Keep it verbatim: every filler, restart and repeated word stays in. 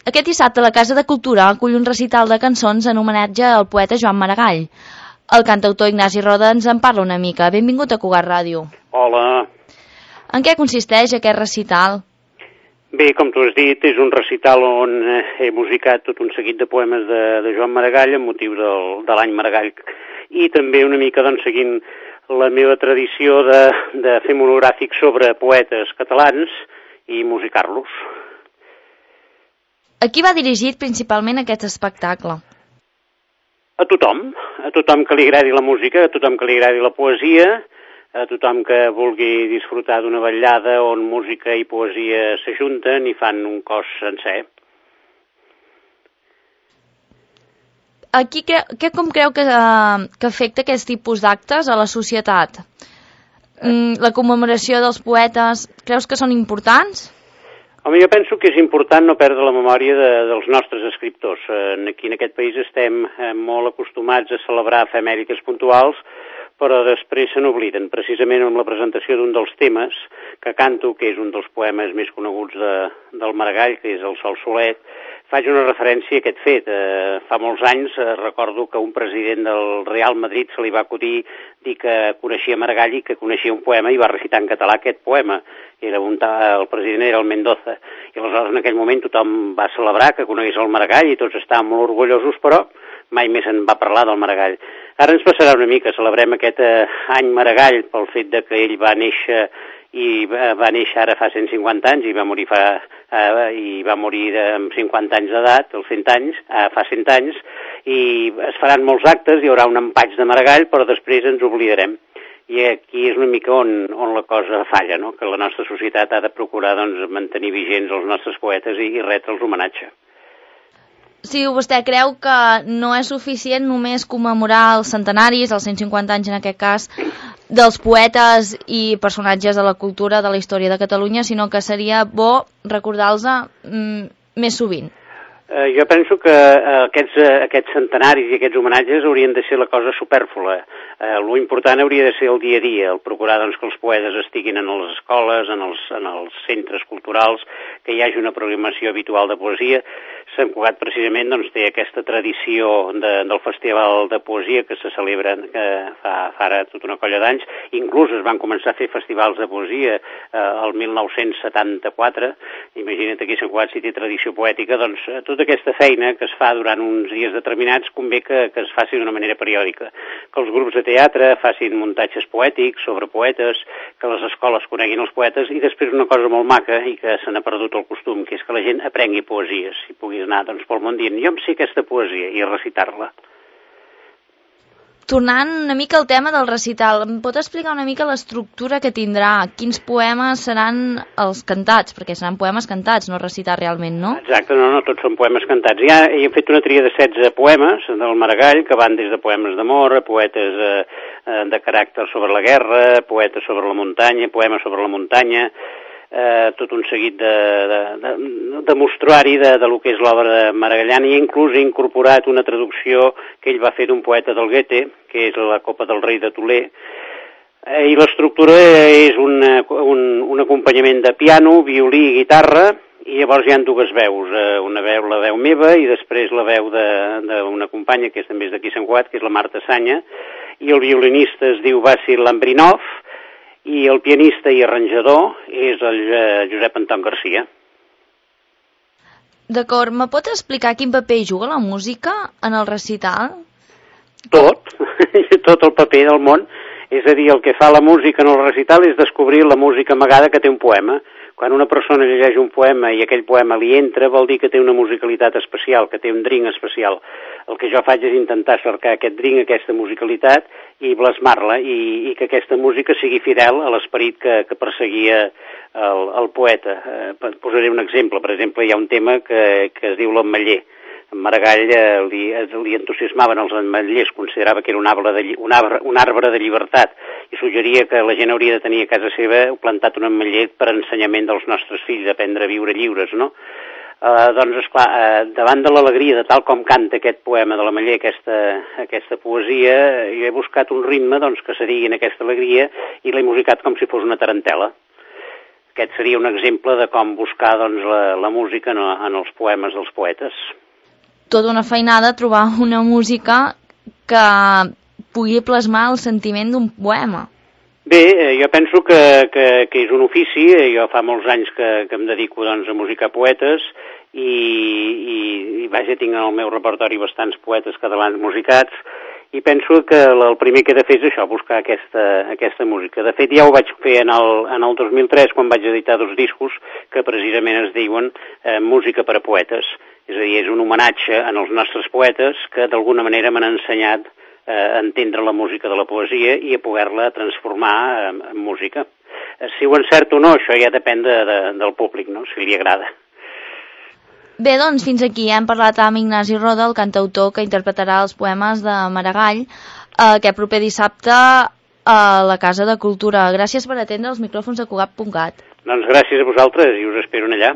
Aquest dissabte la Casa de Cultura acull un recital de cançons en homenatge al poeta Joan Maragall. El cantautor Ignasi Roda ens en parla una mica. Benvingut a Cugat Ràdio. Hola. En què consisteix aquest recital? Bé, com tu has dit, és un recital on he musicat tot un seguit de poemes de, de Joan Maragall amb motiu del, de l'any Maragall, i també una mica doncs, seguint la meva tradició de, de fer monogràfics sobre poetes catalans i musicar-los. A qui va dirigit principalment aquest espectacle? A tothom, a tothom que li agradi la música, a tothom que li agradi la poesia, a tothom que vulgui disfrutar d'una vetllada on música i poesia s'ajunten i fan un cos sencer. Aquí, que, que com creu que, uh, que afecta aquest tipus d'actes a la societat? Mm, la commemoració dels poetes, creus que són importants? Home, jo penso que és important no perdre la memòria de, dels nostres escriptors. Aquí en aquest país estem molt acostumats a celebrar efemèrides puntuals, però després se n'obliden. Precisament amb la presentació d'un dels temes que canto, que és un dels poemes més coneguts de, del Maragall, que és el Sol Solet, faig una referència a aquest fet. Eh, fa molts anys eh, recordo que un president del Real Madrid se li va acudir dir que coneixia Maragall i que coneixia un poema i va recitar en català aquest poema. Era un, el president era el Mendoza. I aleshores en aquell moment tothom va celebrar que conegués el Maragall i tots estàvem molt orgullosos, però mai més en va parlar del Maragall. Ara ens passarà una mica, celebrem aquest eh, any Maragall pel fet de que ell va néixer i va, va néixer ara fa cent cinquanta anys i va morir fa eh, i va morir de, amb cinquanta anys d'edat, els cent anys, eh, fa cent anys, i es faran molts actes, hi haurà un empatx de Maragall, però després ens oblidarem. I aquí és una mica on, on la cosa falla, no? Que la nostra societat ha de procurar doncs, mantenir vigents els nostres poetes i, i retre'ls homenatge. Sí, vostè creu que no és suficient només commemorar els centenaris, els cent cinquanta anys en aquest cas, dels poetes i personatges de la cultura de la història de Catalunya, sinó que seria bo recordar-los mm, més sovint. Eh, jo penso que eh, aquests, eh, aquests centenaris i aquests homenatges haurien de ser la cosa supèrflua. Eh, lo important hauria de ser el dia a dia, el procurar doncs, que els poetes estiguin en les escoles, en els, en els centres culturals, que hi hagi una programació habitual de poesia. Sant Cugat precisament doncs, té aquesta tradició de, del Festival de Poesia que se celebra que fa, fa ara tota una colla d'anys. Inclús es van començar a fer festivals de poesia eh, el mil nou-cents setanta-quatre. Imagina't aquí a Sant Cugat si té tradició poètica, doncs tota aquesta feina que es fa durant uns dies determinats convé que, que es faci d'una manera periòdica. Que els grups de teatre facin muntatges poètics sobre poetes, que les escoles coneguin els poetes i després una cosa molt maca i que se n'ha perdut el costum, que és que la gent aprengui poesies i pugui anar doncs, pel món dient jo em sé aquesta poesia i recitar-la. Tornant una mica al tema del recital, em pot explicar una mica l'estructura que tindrà? Quins poemes seran els cantats? Perquè seran poemes cantats, no recitar realment, no? Exacte, no, no, tots són poemes cantats. Ja he fet una tria de setze poemes del Maragall, que van des de poemes d'amor, poetes eh, de caràcter sobre la guerra, poetes sobre la muntanya, poemes sobre la muntanya, Eh, tot un seguit de, de, de, de mostruari de, de lo que és l'obra maragallana, i inclús he incorporat una traducció que ell va fer d'un poeta del Goethe, que és la Copa del Rei de Tolè, eh, i l'estructura és un, un, un acompanyament de piano, violí i guitarra, i llavors hi ha dues veus, eh, una veu, la veu meva, i després la veu d'una companya, que és també d'aquí Sant Cugat, que és la Marta Sanya, i el violinista es diu Vasil Lambrinov, i el pianista i arranjador és el Josep Anton Garcia. D'acord, me pot explicar quin paper juga la música en el recital? Tot, tot el paper del món. És a dir, el que fa la música en el recital és descobrir la música amagada que té un poema. Quan una persona llegeix un poema i aquell poema li entra, vol dir que té una musicalitat especial, que té un drink especial. El que jo faig és intentar cercar aquest drink, aquesta musicalitat, i plasmar-la, i, i que aquesta música sigui fidel a l'esperit que, que perseguia el, el poeta. Eh, posaré un exemple. Per exemple, hi ha un tema que, que es diu l'Ametller. En Maragall eh, li, li entusiasmaven els ametllers, considerava que era un arbre, de, un, arbre, un arbre de llibertat, i suggeria que la gent hauria de tenir a casa seva plantat un ametller per ensenyament dels nostres fills, aprendre a viure lliures, no? Eh, doncs, esclar, eh, davant de l'alegria de tal com canta aquest poema de l'Ametller, aquesta, aquesta poesia, jo he buscat un ritme doncs, que se digui en aquesta alegria i l'he musicat com si fos una tarantela. aquest seria un exemple de com buscar doncs, la, la música en, en els poemes dels poetes. Tota una feinada trobar una música que pugui plasmar el sentiment d'un poema. Bé, eh, jo penso que, que, que és un ofici, jo fa molts anys que, que em dedico doncs, a musicar poetes i, i, i vaja, tinc en el meu repertori bastants poetes catalans musicats i penso que el primer que he de fer és això, buscar aquesta, aquesta música. De fet, ja ho vaig fer en el, en el dos mil tres quan vaig editar dos discos que precisament es diuen eh, Música per a poetes. És a dir, és un homenatge als nostres poetes que d'alguna manera m'han ensenyat a entendre la música de la poesia i a poder-la transformar en, en música. Si ho encerto o no, això ja depèn de, de, del públic, no? Si li agrada. Bé, doncs fins aquí hem parlat amb Ignasi Roda, el cantautor que interpretarà els poemes de Maragall aquest proper dissabte a la Casa de Cultura. Gràcies per atendre els micròfons de Cugat punt cat. Doncs gràcies a vosaltres i us espero allà.